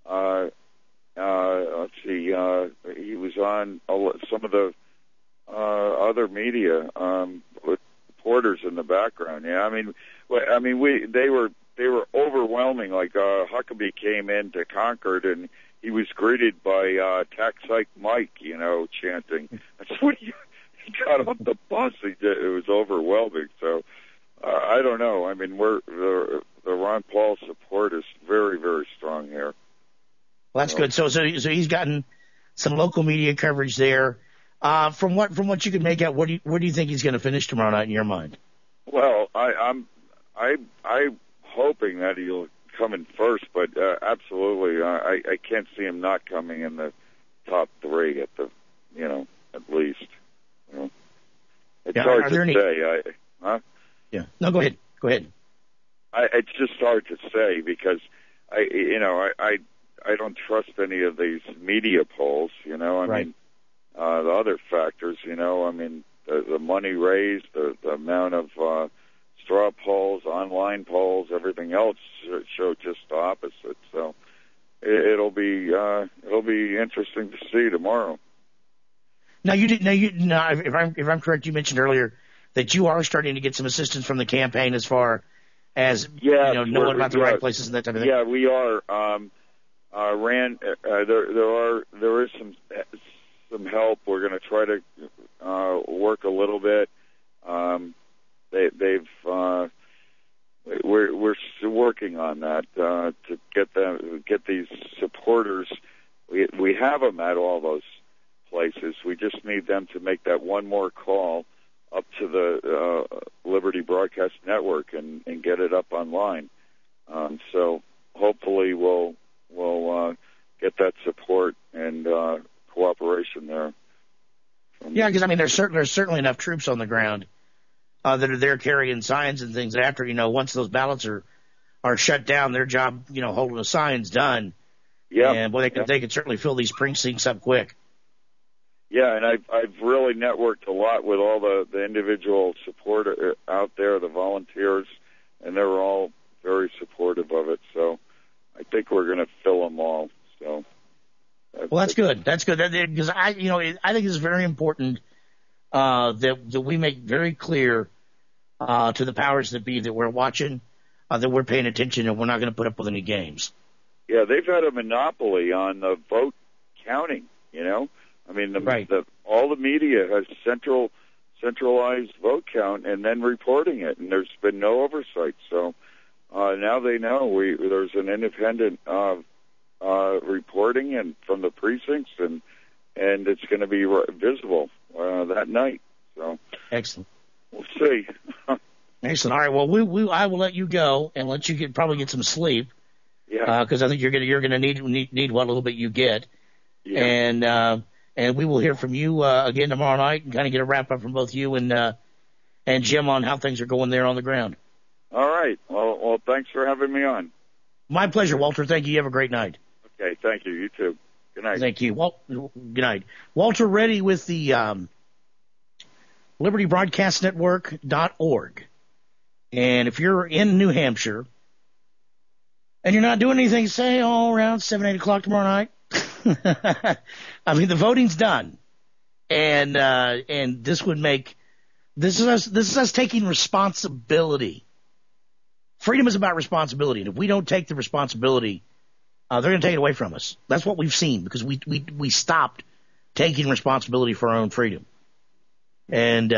Let's see. He was on some of the other media with reporters in the background. Yeah, they were overwhelming. Like Huckabee came into Concord and he was greeted by Tax Hike Mike, chanting. That's what he got off the bus. It was overwhelming. So I don't know. I mean, the Ron Paul support is very, very strong here. Well, that's good. So he's gotten some local media coverage there. From what you can make out, where do you think he's going to finish tomorrow night in your mind? Well, I'm hoping that he'll come in first, but absolutely, I can't see him not coming in the top 3 at least. It's hard to say. Yeah. No, go ahead. It's just hard to say because I don't trust any of these media polls. I mean, the other factors. The money raised, the amount of straw polls, online polls, everything else show just the opposite. So it'll be interesting to see tomorrow. Now if I'm correct, you mentioned earlier that you are starting to get some assistance from the campaign as far as knowing about the right places and that type of thing. Yeah, we are. There is some help. We're going to try to work a little bit. We're still working on that to get these supporters. We have them at all those places. We just need them to make that one more call up to the Liberty Broadcast Network and get it up online. So hopefully we'll get that support and cooperation there. Yeah, because there's certainly enough troops on the ground that are there carrying signs and things. After once those ballots are shut down, their job holding the signs done. Yeah, and boy, they could certainly fill these precincts up quick. Yeah, and I've really networked a lot with all the individual support out there, the volunteers, and they're all very supportive of it. So I think we're going to fill them all. So. Well, that's good. That's good because I think it's very important that we make very clear to the powers that be that we're watching that we're paying attention and we're not going to put up with any games. Yeah, they've had a monopoly on the vote counting, you know. I mean, all the media has centralized vote count and then reporting it, and there's been no oversight. So now they know there's an independent reporting and from the precincts, and it's going to be visible that night. So excellent. We'll see. Excellent. All right. Well, I will let you go and let you probably get some sleep. Yeah. Because I think you're gonna need what little bit you get. Yeah. And we will hear from you again tomorrow night and kind of get a wrap up from both you and Jim on how things are going there on the ground. All right. Well, thanks for having me on. My pleasure, Walter. Thank you. You have a great night. Okay. Thank you. You too. Good night. Thank you. Good night. Walter Reddy with the LibertyBroadcastNetwork.org. And if you're in New Hampshire and you're not doing anything, say, around 7, 8 o'clock tomorrow night. I mean, the voting's done. And this would make, this is us taking responsibility. Freedom is about responsibility. And if we don't take the responsibility, they're going to take it away from us. That's what we've seen because we stopped taking responsibility for our own freedom. And,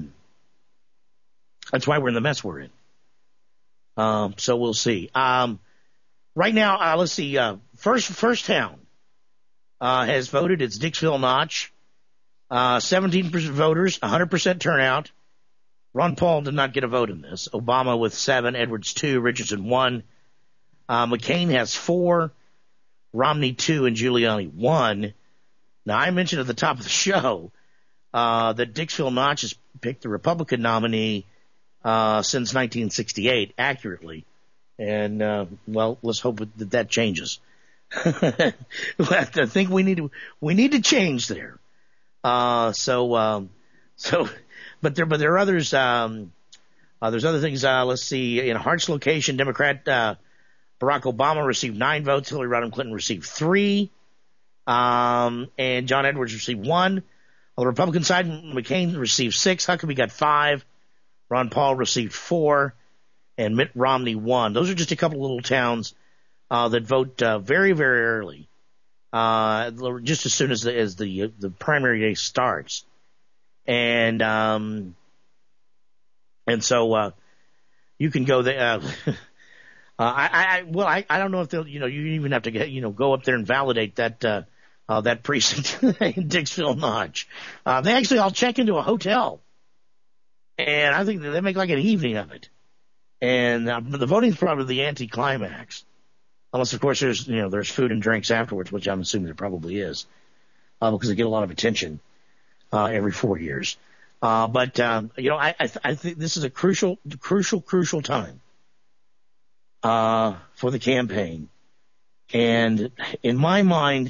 that's why we're in the mess we're in. So we'll see. Right now, let's see. First town has voted. It's Dixville Notch. 17% voters, 100% turnout. Ron Paul did not get a vote in this. Obama with 7, Edwards 2, Richardson 1. McCain has 4, Romney 2, and Giuliani 1. Now, I mentioned at the top of the show that Dixville Notch has picked the Republican nominee since 1968, accurately. And, well, let's hope that changes. I think we need to change there. But there are others, there's other things, let's see, in Hart's location, Democrat, Barack Obama received 9 votes, Hillary Rodham Clinton received 3, and John Edwards received 1. On the Republican side, McCain received 6, Huckabee got 5, Ron Paul received 4, and Mitt Romney 1. Those are just a couple of little towns that vote very, very early, just as soon as the primary day starts, and so you can go there. I don't know if they'll, you even have to go up there and validate that precinct in Dixville Notch. They actually all check into a hotel. And I think they make like an evening of it. And the voting's probably the anticlimax. Unless, of course, there's food and drinks afterwards, which I'm assuming there probably is. Because they get a lot of attention every 4 years. But I think this is a crucial time for the campaign. And in my mind,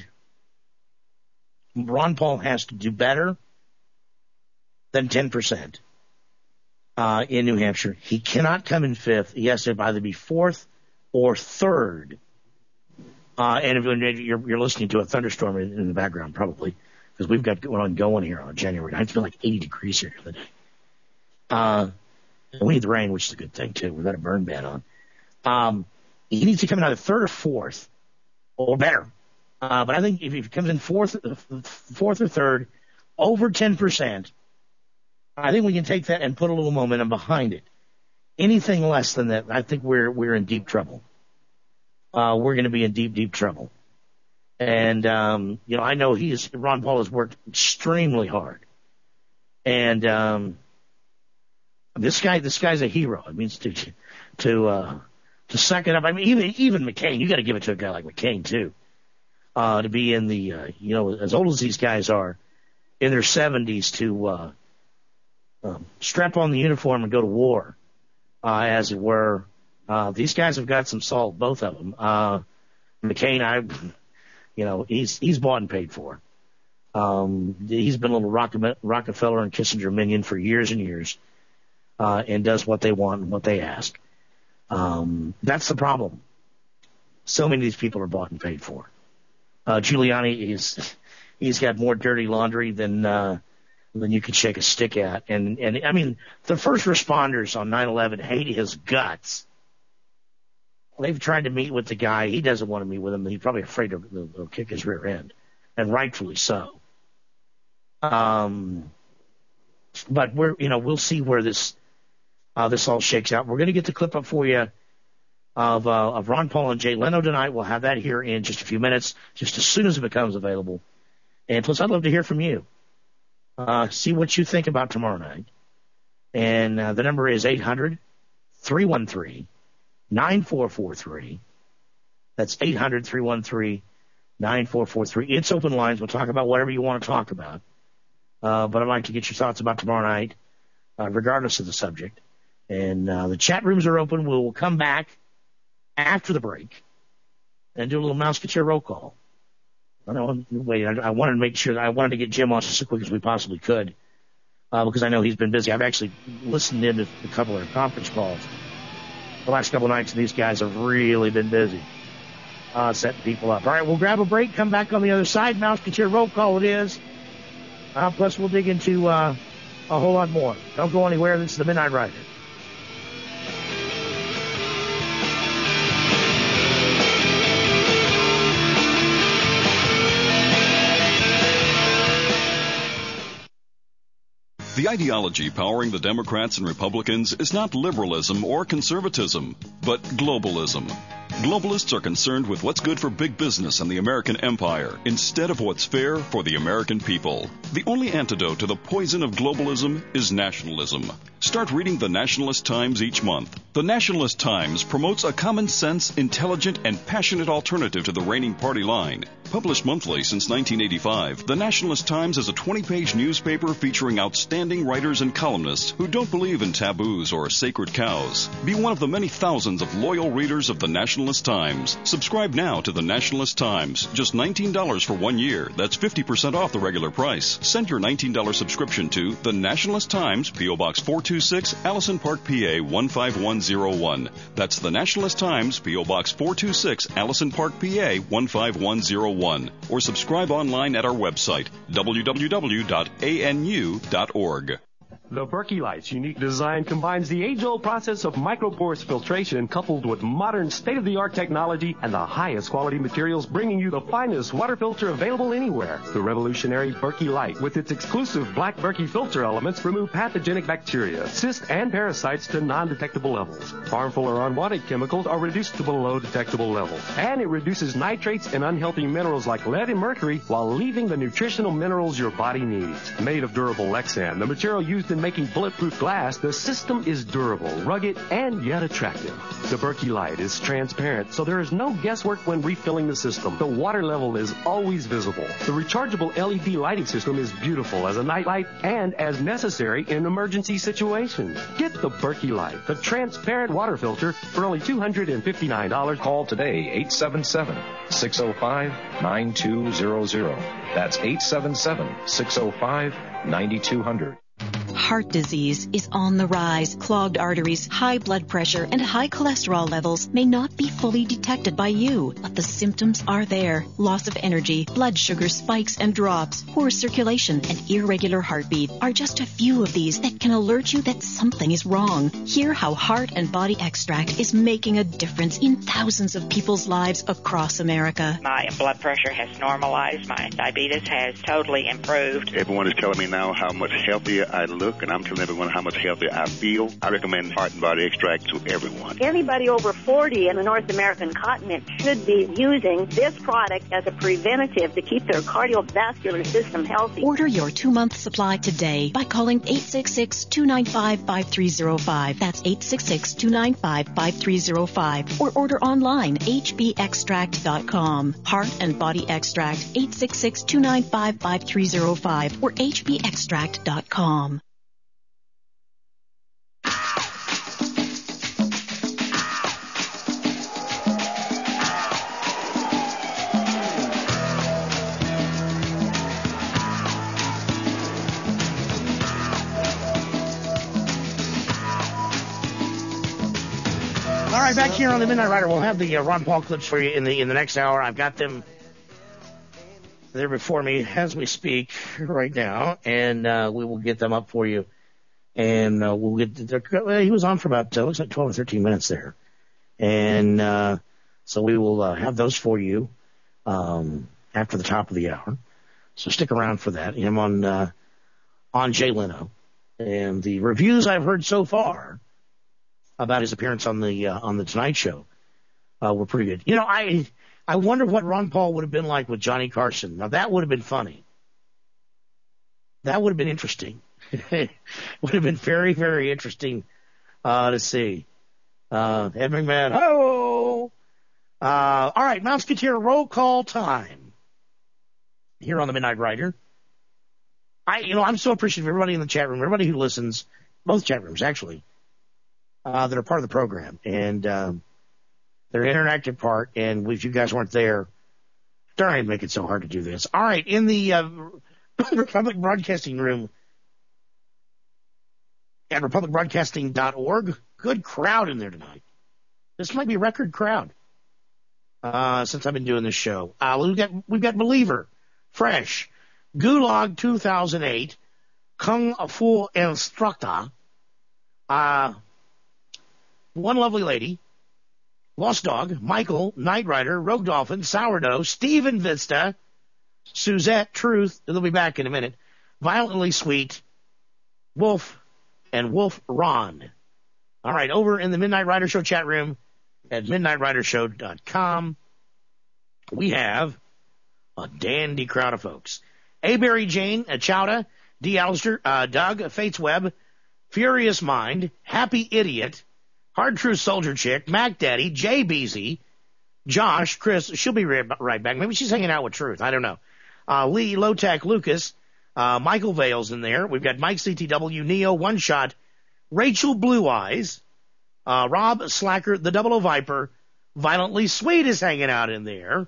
Ron Paul has to do better than 10%. In New Hampshire. He cannot come in 5th. He has to either be 4th or 3rd. And if you're listening to a thunderstorm in the background, probably, because we've got one going here on January 9th. It's been like 80 degrees here today. And we need the rain, which is a good thing, too. We've got a burn ban on. He needs to come in either 3rd or 4th, or better. But I think if he comes in 4th or 3rd, over 10%, I think we can take that and put a little momentum behind it. Anything less than that, I think we're in deep trouble. We're going to be in deep, deep trouble. And, I know Ron Paul has worked extremely hard. And, this guy's a hero. It means to suck it up. I mean, even McCain, you got to give it to a guy like McCain too. To be in the, as old as these guys are, in their 70s to, strap on the uniform and go to war, as it were. These guys have got some salt, both of them. McCain, he's bought and paid for. He's been a little Rockefeller and Kissinger minion for years and years, and does what they want and what they ask. That's the problem. So many of these people are bought and paid for. Giuliani he's got more dirty laundry than you could shake a stick at. And I mean, the first responders on 9/11 hate his guts. they've tried to meet with the guy. He doesn't want to meet with him. He's probably afraid they'll kick his rear end, and rightfully so. But we'll see where this all shakes out. We're going to get the clip up for you of Ron Paul and Jay Leno tonight. We'll have that here in just a few minutes, just as soon as it becomes available. And plus, I'd love to hear from you. See what you think about tomorrow night. And the number is 800-313-9443. That's 800-313-9443. It's open lines. We'll talk about whatever you want to talk about. But I'd like to get your thoughts about tomorrow night, regardless of the subject. And the chat rooms are open. We'll come back after the break and do a little Mouseketeer roll call. I wanted to make sure I wanted to get Jim on as quick as we possibly could, because I know he's been busy. I've actually listened in to a couple of their conference calls the last couple of nights, and these guys have really been busy setting people up. All right, we'll grab a break, come back on the other side. Mouseketeer roll call it is. Plus, we'll dig into a whole lot more. Don't go anywhere. This is the Midnight Rider. The ideology powering the Democrats and Republicans is not liberalism or conservatism, but globalism. Globalists are concerned with what's good for big business and the American empire instead of what's fair for the American people. The only antidote to the poison of globalism is nationalism. Start reading the Nationalist Times each month. The Nationalist Times promotes a common sense, intelligent, and passionate alternative to the reigning party line. Published monthly since 1985, the Nationalist Times is a 20-page newspaper featuring outstanding writers and columnists who don't believe in taboos or sacred cows. Be one of the many thousands of loyal readers of the Nationalist Times. Subscribe now to the Nationalist Times. Just $19 for 1 year. That's 50% off the regular price. Send your $19 subscription to the Nationalist Times, P.O. Box 426, Allison Park, PA 15101. That's the Nationalist Times, P.O. Box 426, Allison Park, PA 15101. Or subscribe online at our website, www.anu.org. The Berkey Light's unique design combines the age-old process of microporous filtration coupled with modern state-of-the-art technology and the highest quality materials, bringing you the finest water filter available anywhere. The revolutionary Berkey Light, with its exclusive black Berkey filter elements, remove pathogenic bacteria, cysts, and parasites to non-detectable levels. Harmful or unwanted chemicals are reduced to below detectable levels. And it reduces nitrates and unhealthy minerals like lead and mercury while leaving the nutritional minerals your body needs. Made of durable Lexan, the material used in making bulletproof glass, the system is durable, rugged, and yet attractive. The Berkey Light is transparent, so there is no guesswork when refilling the system. The water level is always visible. The rechargeable LED lighting system is beautiful as a night light and as necessary in emergency situations. Get the Berkey Light, the transparent water filter, for only $259. Call today, 877-605-9200. That's 877-605-9200. Heart disease is on the rise. Clogged arteries, high blood pressure, and high cholesterol levels may not be fully detected by you, but the symptoms are there. Loss of energy, blood sugar spikes and drops, poor circulation, and irregular heartbeat are just a few of these that can alert you that something is wrong. Hear how Heart and Body Extract is making a difference in thousands of people's lives across America. My blood pressure has normalized. My diabetes has totally improved. Everyone is telling me now how much healthier I look, and I'm telling everyone how much healthier I feel. I recommend Heart and Body Extract to everyone. Anybody over 40 in the North American continent should be using this product as a preventative to keep their cardiovascular system healthy. Order your 2-month supply today by calling 866-295-5305. That's 866-295-5305. Or order online, hbextract.com. Heart and Body Extract, 866-295-5305 or hbextract.com. All right, back here on the Midnight Rider, we'll have the Ron Paul clips for you in the next hour. I've got them there before me as we speak right now, and we will get them up for you. And we'll get he was on for about looks like 12 or 13 minutes there, And so we will have those for you after the top of the hour. So stick around for that. Him on Jay Leno. And the reviews I've heard so far about his appearance on the Tonight Show were pretty good. You know, I wonder what Ron Paul would have been like with Johnny Carson. Now, that would have been funny. That would have been interesting. It would have been very, very interesting to see. Ed McMahon, ho! All right, Mouseketeer, roll call time here on the Midnight Rider. I'm so appreciative of everybody in the chat room, everybody who listens, both chat rooms actually, that are part of the program, and they're an interactive part. And if you guys weren't there, darn, make it so hard to do this. All right, in the Republic Broadcasting room at republicbroadcasting.org, good crowd in there tonight. This might be a record crowd since I've been doing this show. We've got Believer, Fresh, Gulag 2008, Kung Fu Instructor, One Lovely Lady, Lost Dog, Michael, Knight Rider, Rogue Dolphin, Sourdough, Steven Vista, Suzette, Truth, they'll be back in a minute, Violently Sweet, Wolf, and Wolf Ron. All right, over in the Midnight Rider Show chat room at midnightridershow.com, we have a dandy crowd of folks. A. Barry Jane, Chowda, D. Alistair, Doug, Fates Web, Furious Mind, Happy Idiot, Hard True Soldier Chick, Mac Daddy, Jay Beasy, Josh, Chris, she'll be right back. Maybe she's hanging out with Truth. I don't know. Lee, Low-Tech, Lucas, Michael Vale's in there. We've got Mike CTW, Neo, One Shot, Rachel Blue Eyes, Rob Slacker, the Double O Viper, Violently Sweet is hanging out in there.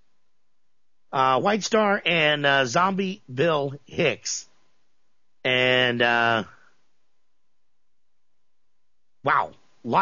White Star and Zombie Bill Hicks. And wow,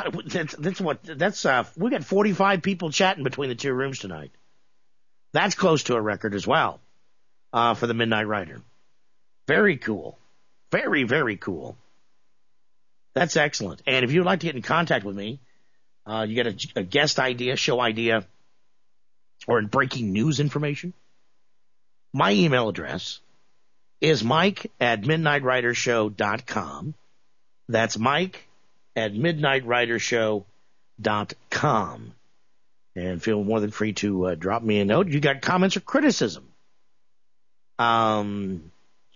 we got 45 people chatting between the two rooms tonight. That's close to a record as well for the Midnight Rider. Very cool, very, very cool. That's excellent. And if you'd like to get in contact with me, you got a guest idea, show idea, or breaking news information, my email address is mike@midnightridershow.com. That's mike@midnightridershow.com. And feel more than free to drop me a note. You got comments or criticism? Well,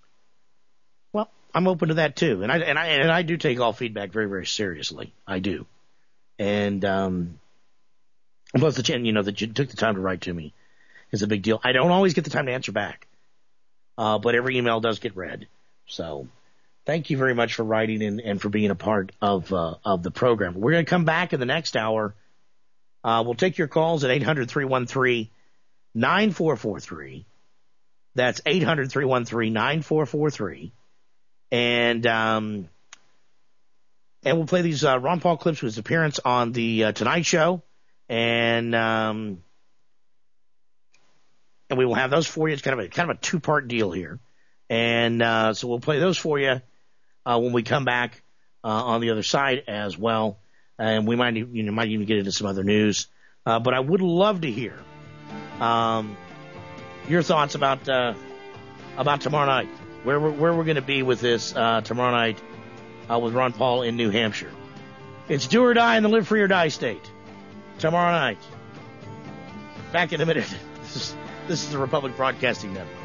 I'm open to that too. And I do take all feedback very, very seriously. I do. And plus that you took the time to write to me is a big deal. I don't always get the time to answer back, but every email does get read. So thank you very much for writing and for being a part of the program. We're going to come back in the next hour. We'll take your calls at 800-313-9443. That's 800-313-9443. And we'll play these Ron Paul clips with his appearance on the Tonight Show. And we will have those for you. It's kind of a two-part deal here. And so we'll play those for you when we come back on the other side as well. And we might even get into some other news. But I would love to hear your thoughts about tomorrow night, where we're going to be with this tomorrow night with Ron Paul in New Hampshire. It's do or die in the live free or die state tomorrow night. Back in a minute. This is the Republic Broadcasting Network.